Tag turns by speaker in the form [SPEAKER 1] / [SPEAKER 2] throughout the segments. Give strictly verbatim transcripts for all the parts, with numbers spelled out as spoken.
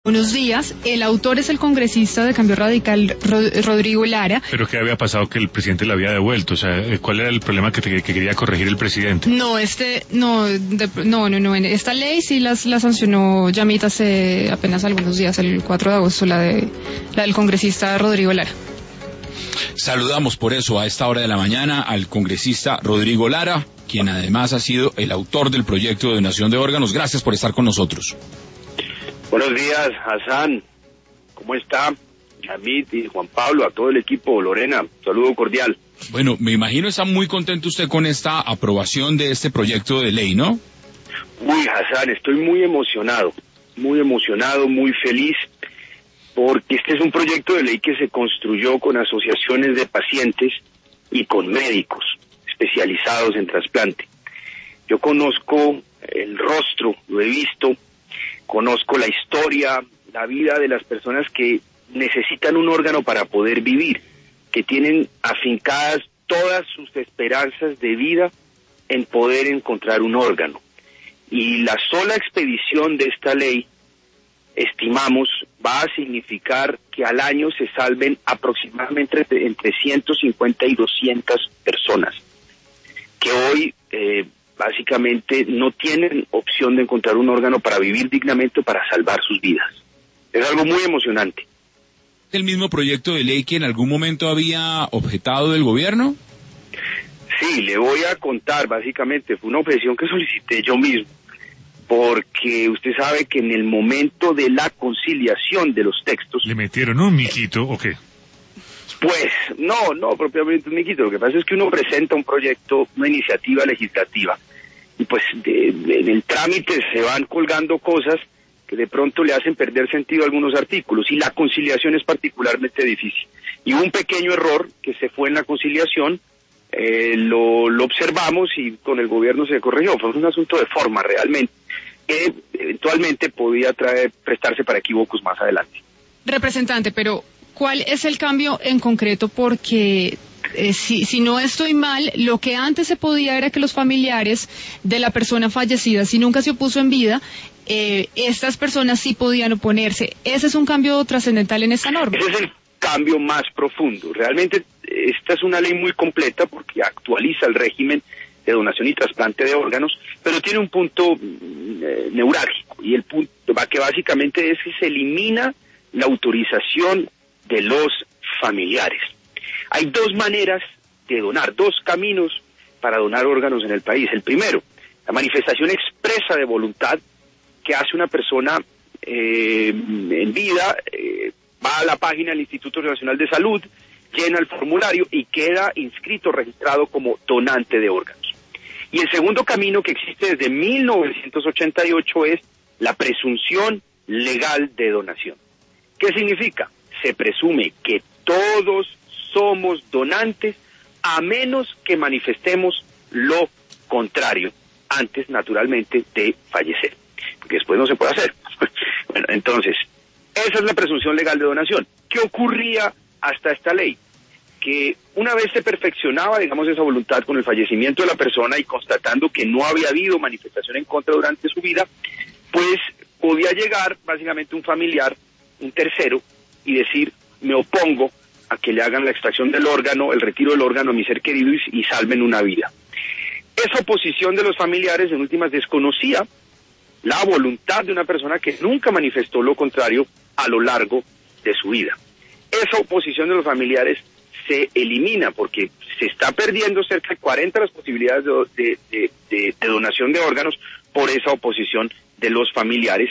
[SPEAKER 1] Unos días, el autor es el congresista de Cambio Radical, Rodrigo Lara.
[SPEAKER 2] ¿Pero qué había pasado que el presidente le había devuelto? O sea, ¿cuál era el problema que, te, que quería corregir el presidente?
[SPEAKER 1] No, este, no, de, no, no, no, esta ley sí las, la sancionó Yamit hace apenas algunos días, el cuatro de agosto, la de, la del congresista Rodrigo Lara.
[SPEAKER 3] Saludamos por eso a esta hora de la mañana al congresista Rodrigo Lara, quien además ha sido el autor del proyecto de donación de órganos. Gracias por estar con nosotros.
[SPEAKER 4] Buenos días, Hassan. ¿Cómo está? Yamit y Juan Pablo, a todo el equipo, Lorena, saludo cordial.
[SPEAKER 3] Bueno, me imagino está muy contento usted con esta aprobación de este proyecto de ley, ¿no?
[SPEAKER 4] Uy, Hassan, estoy muy emocionado, muy emocionado, muy feliz, porque este es un proyecto de ley que se construyó con asociaciones de pacientes y con médicos especializados en trasplante. Yo conozco el rostro, lo he visto, conozco la historia, la vida de las personas que necesitan un órgano para poder vivir, que tienen afincadas todas sus esperanzas de vida en poder encontrar un órgano. Y la sola expedición de esta ley, estimamos, va a significar que al año se salven aproximadamente entre ciento cincuenta y doscientas personas, que hoy eh, básicamente no tienen opción de encontrar un órgano para vivir dignamente o para salvar sus vidas. Es algo muy emocionante.
[SPEAKER 3] ¿El mismo proyecto de ley que en algún momento había objetado del gobierno?
[SPEAKER 4] Sí, le voy a contar, básicamente, fue una objeción que solicité yo mismo, porque usted sabe que en el momento de la conciliación de los textos...
[SPEAKER 2] ¿Le metieron un miquito o qué?
[SPEAKER 4] Pues, no, no propiamente un miquito. Lo que pasa es que uno presenta un proyecto, una iniciativa legislativa, y pues de, de, en el trámite se van colgando cosas que de pronto le hacen perder sentido a algunos artículos, y la conciliación es particularmente difícil. Y hubo un pequeño error que se fue en la conciliación, eh, lo, lo observamos y con el gobierno se corrigió. Fue un asunto de forma realmente, que eventualmente podía traer, prestarse para equívocos más adelante.
[SPEAKER 1] Representante, pero ¿cuál es el cambio en concreto? Porque eh, si, si no estoy mal, lo que antes se podía era que los familiares de la persona fallecida, si nunca se opuso en vida, eh, estas personas sí podían oponerse. ¿Ese es un cambio trascendental en esta norma?
[SPEAKER 4] Ese es el cambio más profundo. Realmente esta es una ley muy completa porque actualiza el régimen de donación y trasplante de órganos, pero tiene un punto eh, neurálgico, y el punto que básicamente es que se elimina la autorización de los familiares. Hay dos maneras de donar, dos caminos para donar órganos en el país. El primero, la manifestación expresa de voluntad que hace una persona eh, en vida, eh, va a la página del Instituto Nacional de Salud, llena el formulario y queda inscrito, registrado como donante de órganos. Y el segundo camino, que existe desde mil novecientos ochenta y ocho, es la presunción legal de donación. ¿Qué significa? Se presume que todos somos donantes a menos que manifestemos lo contrario, antes naturalmente de fallecer, porque después no se puede hacer. Bueno, entonces, esa es la presunción legal de donación. ¿Qué ocurría hasta esta ley? Que una vez se perfeccionaba, digamos, esa voluntad con el fallecimiento de la persona y constatando que no había habido manifestación en contra durante su vida, pues podía llegar básicamente un familiar, un tercero, y decir: me opongo a que le hagan la extracción del órgano, el retiro del órgano a mi ser querido y, y salven una vida. Esa oposición de los familiares, en últimas, desconocía la voluntad de una persona que nunca manifestó lo contrario a lo largo de su vida. Esa oposición de los familiares se elimina porque se está perdiendo cerca de cuarenta las posibilidades de, de, de, de, de donación de órganos por esa oposición de los familiares.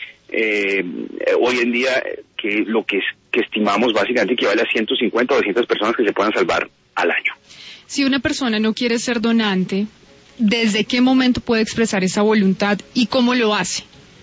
[SPEAKER 4] Eh, hoy en día, que lo que, es, que estimamos básicamente equivale a ciento cincuenta o doscientas personas que se puedan salvar al año.
[SPEAKER 1] Si una persona no quiere ser donante, ¿desde qué momento puede expresar esa voluntad y cómo lo hace?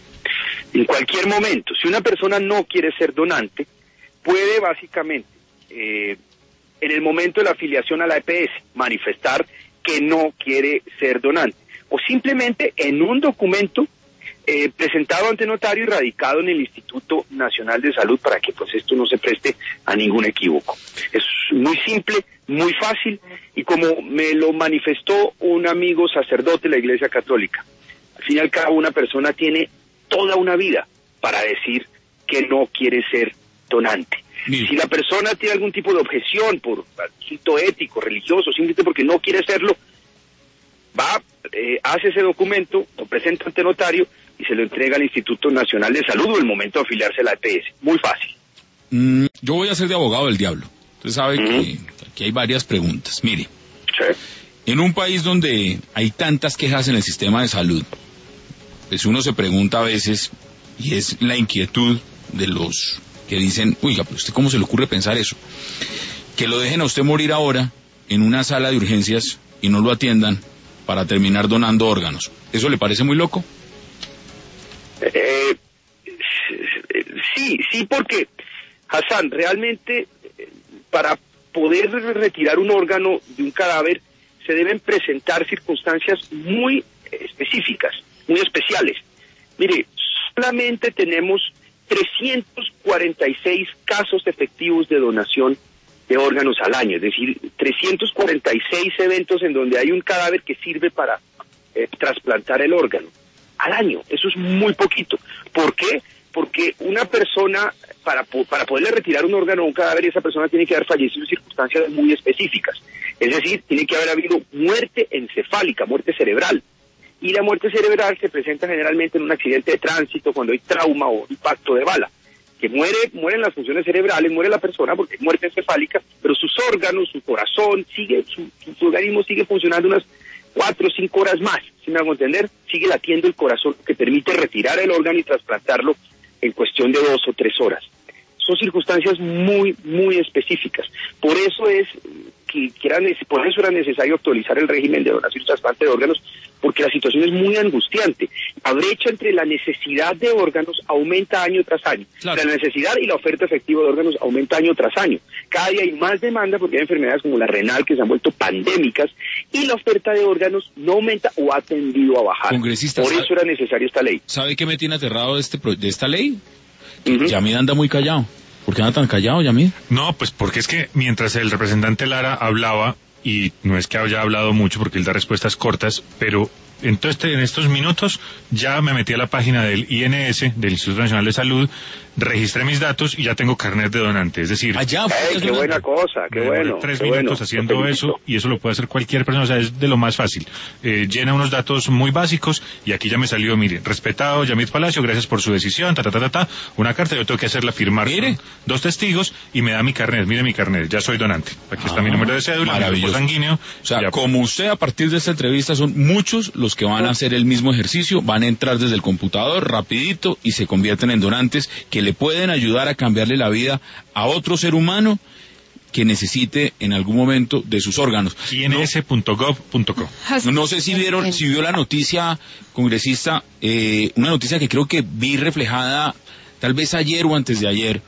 [SPEAKER 4] En cualquier momento. Si una persona no quiere ser donante, puede básicamente, eh, en el momento de la afiliación a la E P S, manifestar que no quiere ser donante, o simplemente en un documento eh, presentado ante notario y radicado en el Instituto Nacional de Salud, para que pues esto no se preste a ningún equívoco. Es muy simple, muy fácil, y como me lo manifestó un amigo sacerdote de la Iglesia Católica, al fin y al cabo una persona tiene toda una vida para decir qué no quiere ser donante.
[SPEAKER 3] Bien.
[SPEAKER 4] Si la persona tiene algún tipo de objeción por asunto ético, religioso, simplemente porque no quiere hacerlo, va, eh, hace ese documento, lo presenta ante notario y se lo entrega al Instituto Nacional de Salud o el momento de afiliarse a la E P S. Muy fácil.
[SPEAKER 3] Mm, yo voy a ser de abogado del diablo. Usted sabe
[SPEAKER 4] Mm.
[SPEAKER 3] que aquí hay varias preguntas. Mire,
[SPEAKER 4] Sí.
[SPEAKER 3] en un país donde hay tantas quejas en el sistema de salud, pues uno se pregunta a veces, y es la inquietud de los que dicen, oiga, pero usted cómo se le ocurre pensar eso, que lo dejen a usted morir ahora en una sala de urgencias y no lo atiendan para terminar donando órganos. ¿Eso le parece muy loco?
[SPEAKER 4] Eh, sí, sí, porque, Hassan, realmente eh, para poder retirar un órgano de un cadáver se deben presentar circunstancias muy específicas, muy especiales. Mire, solamente tenemos trescientos cuarenta y seis casos efectivos de donación de órganos al año, es decir, trescientos cuarenta y seis eventos en donde hay un cadáver que sirve para eh, trasplantar el órgano al año. Eso es muy poquito. ¿Por qué? Porque una persona, para, para poderle retirar un órgano a un cadáver, esa persona tiene que haber fallecido en circunstancias muy específicas. Es decir, tiene que haber habido muerte encefálica, muerte cerebral. Y la muerte cerebral se presenta generalmente en un accidente de tránsito, cuando hay trauma o impacto de bala. Que muere, mueren las funciones cerebrales, muere la persona porque es muerte encefálica, pero sus órganos, su corazón, sigue, su, su, su organismo sigue funcionando unas cuatro o cinco horas más, si me hago entender, sigue latiendo el corazón, que permite retirar el órgano y trasplantarlo en cuestión de dos o tres horas. Son circunstancias muy, muy específicas. Por eso es que, que era, por eso era necesario actualizar el régimen de donación y trasplante de órganos, porque la situación es muy angustiante. La brecha entre la necesidad de órganos aumenta año tras año.
[SPEAKER 3] Claro.
[SPEAKER 4] La necesidad y la oferta efectiva de órganos aumenta año tras año. Cada día hay más demanda porque hay enfermedades como la renal que se han vuelto pandémicas y la oferta de órganos no aumenta o ha tendido a bajar.
[SPEAKER 3] Congresista,
[SPEAKER 4] Por
[SPEAKER 3] ¿sabe-
[SPEAKER 4] eso era necesaria esta ley.
[SPEAKER 3] ¿Sabe qué me tiene aterrado de, este, pro- de esta ley?
[SPEAKER 4] Ujú.
[SPEAKER 3] Yamid anda muy callado. ¿Por qué anda tan callado, Yamid?
[SPEAKER 2] No, pues porque es que mientras el representante Lara hablaba, y no es que haya hablado mucho porque él da respuestas cortas, pero entonces en estos minutos ya me metí a la página del I N S, del Instituto Nacional de Salud, registré mis datos y ya tengo carnet de donante. Es decir,
[SPEAKER 3] Allá.
[SPEAKER 4] ¡Ey, qué buena cosa! ¡Qué
[SPEAKER 2] me demoré
[SPEAKER 4] bueno!
[SPEAKER 2] tres
[SPEAKER 4] qué
[SPEAKER 2] minutos
[SPEAKER 4] bueno,
[SPEAKER 2] haciendo
[SPEAKER 4] lo felicito.
[SPEAKER 2] eso y eso lo puede hacer cualquier persona, o sea, es de lo más fácil. Eh, llena unos datos muy básicos y aquí ya me salió, mire, respetado Yamid Palacio, gracias por su decisión, ta, ta, ta, ta, ta, una carta, yo tengo que hacerla firmar
[SPEAKER 3] Mire.
[SPEAKER 2] con dos testigos y me da mi carnet, mire mi carnet, ya soy donante. Aquí está
[SPEAKER 3] Ah,
[SPEAKER 2] mi número de cédula, mi
[SPEAKER 3] maravilloso.
[SPEAKER 2] grupo sanguíneo.
[SPEAKER 3] O sea,
[SPEAKER 2] ya.
[SPEAKER 3] como usted a partir de esta entrevista son muchos los que van a hacer el mismo ejercicio, van a entrar desde el computador rapidito y se convierten en donantes que le pueden ayudar a cambiarle la vida a otro ser humano que necesite en algún momento de sus órganos.
[SPEAKER 2] I N S punto gov punto co.
[SPEAKER 3] No, no sé si vieron, si vio la noticia, congresista, eh, una noticia que creo que vi reflejada tal vez ayer o antes de ayer,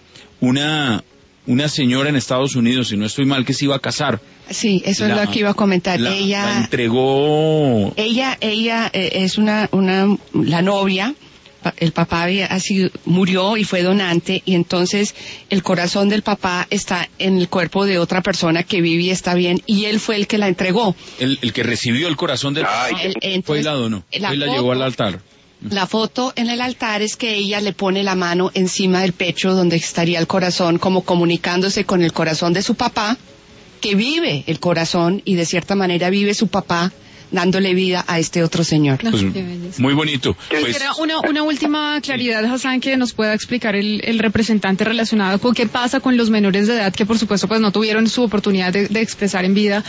[SPEAKER 3] una una señora en Estados Unidos, si no estoy mal, que se iba a casar.
[SPEAKER 5] Sí, eso
[SPEAKER 3] La-
[SPEAKER 5] es lo que iba a comentar.
[SPEAKER 3] La,
[SPEAKER 5] ella,
[SPEAKER 3] la entregó.
[SPEAKER 5] ella, ella eh, es una, una, la novia. pa- El papá había ha sido, murió y fue donante, y entonces el corazón del papá está en el cuerpo de otra persona que vive y está bien, y él fue el que la entregó.
[SPEAKER 3] El, el que recibió el corazón del
[SPEAKER 4] Ay,
[SPEAKER 5] El-
[SPEAKER 3] fue y
[SPEAKER 5] entonces,
[SPEAKER 3] la donó,
[SPEAKER 5] la
[SPEAKER 3] fue y la
[SPEAKER 5] foto-
[SPEAKER 3] llevó al altar.
[SPEAKER 5] La foto en el altar es que ella le pone la mano encima del pecho donde estaría el corazón, como comunicándose con el corazón de su papá, que vive el corazón y de cierta manera vive su papá, dándole vida a este otro señor.
[SPEAKER 1] No,
[SPEAKER 3] Pues,
[SPEAKER 1] qué belleza.
[SPEAKER 3] muy bonito. Pues,
[SPEAKER 1] Quisiera una, una última claridad, Hassan, que nos pueda explicar el, el representante relacionado con qué pasa con los menores de edad que, por supuesto, pues no tuvieron su oportunidad de, de expresar en vida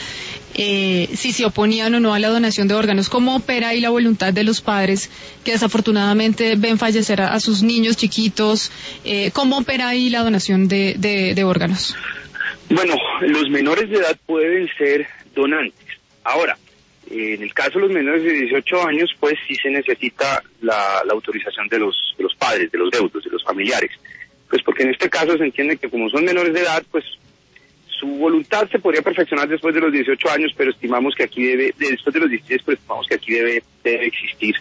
[SPEAKER 1] eh, si se oponían o no a la donación de órganos. ¿Cómo opera ahí la voluntad de los padres que desafortunadamente ven fallecer a, a sus niños chiquitos? Eh, ¿Cómo opera ahí la donación de, de, de órganos?
[SPEAKER 4] Bueno, los menores de edad pueden ser donantes. Ahora, eh, en el caso de los menores de dieciocho años, pues sí se necesita la, la autorización de los, de los padres, de los deudos, de los familiares. Pues porque en este caso se entiende que como son menores de edad, pues su voluntad se podría perfeccionar después de los dieciocho años, pero estimamos que aquí debe, de- después de los dieciséis, pues estimamos que aquí debe, debe existir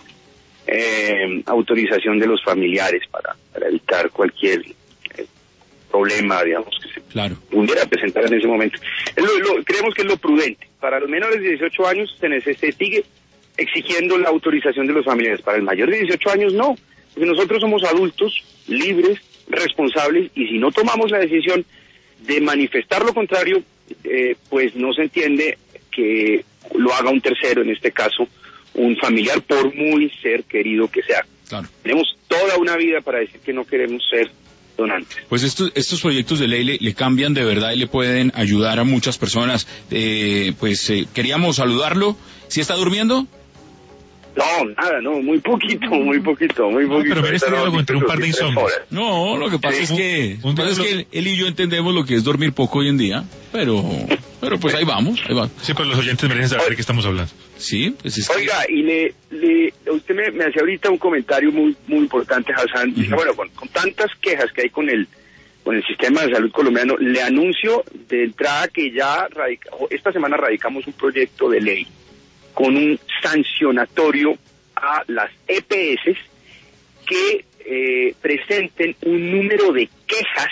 [SPEAKER 4] eh, autorización de los familiares para, para evitar cualquier eh, problema, digamos, que se
[SPEAKER 3] claro.
[SPEAKER 4] pudiera presentar en ese momento. Es lo- lo- creemos que es lo prudente. Para los menores de dieciocho años se, neces- se sigue exigiendo la autorización de los familiares. Para el mayor de dieciocho años no, porque nosotros somos adultos libres responsables, y si no tomamos la decisión de manifestar lo contrario, eh, pues no se entiende que lo haga un tercero, en este caso un familiar, por muy ser querido que sea.
[SPEAKER 3] Claro.
[SPEAKER 4] Tenemos toda una vida para decir que no queremos ser donantes.
[SPEAKER 3] Pues estos, estos proyectos de ley le, le cambian de verdad y le pueden ayudar a muchas personas. Eh, pues eh, queríamos saludarlo. ¿Sí está durmiendo?
[SPEAKER 4] No, nada, no, muy poquito, muy poquito, muy
[SPEAKER 2] no,
[SPEAKER 4] poquito.
[SPEAKER 2] Pero mira este diálogo entre un par de insomnes.
[SPEAKER 3] No, lo que pasa
[SPEAKER 4] Sí.
[SPEAKER 3] es que,
[SPEAKER 2] Un- un
[SPEAKER 3] pues es
[SPEAKER 2] diálogo-
[SPEAKER 3] que él y yo entendemos lo que es dormir poco hoy en día, pero, pero pues ahí vamos, ahí va.
[SPEAKER 2] Sí, pero los oyentes merecen saber de qué estamos hablando.
[SPEAKER 3] Sí, pues es que-
[SPEAKER 4] Oiga, y le, le usted me, me hacía ahorita un comentario muy muy importante, Hassan. Dice,
[SPEAKER 3] Ujú.
[SPEAKER 4] bueno, con, con tantas quejas que hay con el con el sistema de salud colombiano, le anuncio de entrada que ya radica, esta semana radicamos un proyecto de ley con un sancionatorio a las E P S que eh, presenten un número de quejas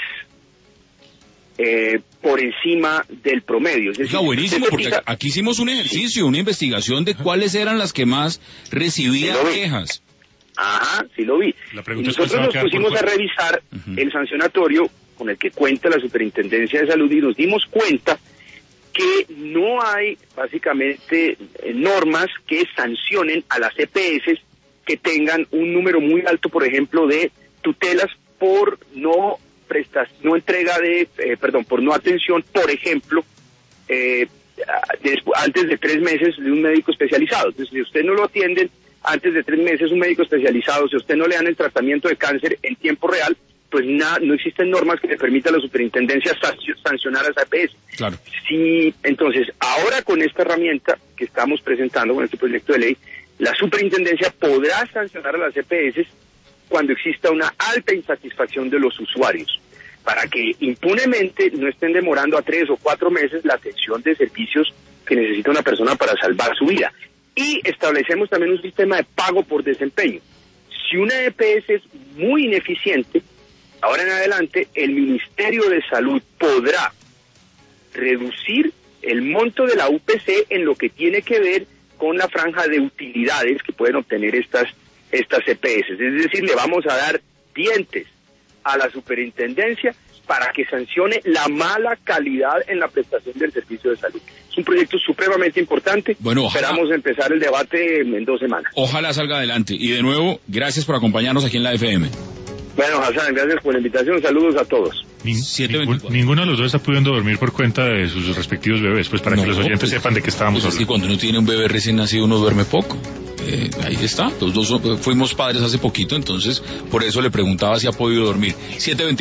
[SPEAKER 4] eh, por encima del promedio. Es decir,
[SPEAKER 3] Oiga, buenísimo,
[SPEAKER 4] usted se
[SPEAKER 3] porque
[SPEAKER 4] fija-
[SPEAKER 3] aquí hicimos un ejercicio, una investigación de cuáles eran las que más recibían
[SPEAKER 4] Sí, lo vi.
[SPEAKER 3] quejas.
[SPEAKER 4] Ajá, sí lo vi.
[SPEAKER 2] La
[SPEAKER 4] Y
[SPEAKER 2] pregunta es cuál se
[SPEAKER 4] nosotros
[SPEAKER 2] va a
[SPEAKER 4] nos
[SPEAKER 2] quedar por
[SPEAKER 4] pusimos a
[SPEAKER 2] fuera.
[SPEAKER 4] revisar
[SPEAKER 3] Ujú.
[SPEAKER 4] el sancionatorio con el que cuenta la Superintendencia de Salud y nos dimos cuenta que no hay básicamente eh, normas que sancionen a las E P S que tengan un número muy alto, por ejemplo, de tutelas por no prestas, no entrega de, eh, perdón, por no atención, por ejemplo, eh, a- despu- antes de tres meses de un médico especializado. Entonces, si usted no lo atienden antes de tres meses un médico especializado, si usted no le dan el tratamiento de cáncer en tiempo real, pues na- no existen normas que le permitan a la superintendencia sancio- sancionar a esa E P S.
[SPEAKER 3] Claro.
[SPEAKER 4] Sí, entonces, ahora con esta herramienta que estamos presentando con este proyecto de ley, la superintendencia podrá sancionar a las E P S cuando exista una alta insatisfacción de los usuarios, para que impunemente no estén demorando a tres o cuatro meses la atención de servicios que necesita una persona para salvar su vida. Y establecemos también un sistema de pago por desempeño. Si una E P S es muy ineficiente, ahora en adelante el Ministerio de Salud podrá reducir el monto de la U P C en lo que tiene que ver con la franja de utilidades que pueden obtener estas, estas E P S. Es decir, le vamos a dar dientes a la superintendencia para que sancione la mala calidad en la prestación del servicio de salud. Es un proyecto supremamente importante.
[SPEAKER 3] Bueno, ojalá-
[SPEAKER 4] Esperamos empezar el debate en dos semanas.
[SPEAKER 3] Ojalá salga adelante. Y de nuevo, gracias por acompañarnos aquí en la F M.
[SPEAKER 4] Bueno, Hassan, gracias por la invitación. Saludos a todos.
[SPEAKER 2] Nin-
[SPEAKER 3] siete
[SPEAKER 2] ningún-
[SPEAKER 3] veinticuatro.
[SPEAKER 2] ninguno de los dos está pudiendo dormir por cuenta de sus respectivos bebés, pues para
[SPEAKER 3] No,
[SPEAKER 2] que los oyentes
[SPEAKER 3] pues,
[SPEAKER 2] sepan de qué estábamos
[SPEAKER 3] Pues es que
[SPEAKER 2] hablando.
[SPEAKER 3] cuando uno tiene un bebé recién nacido uno duerme poco. Eh, ahí está, los dos son- fuimos padres hace poquito, entonces por eso le preguntaba si ha podido dormir. siete veinticuatro.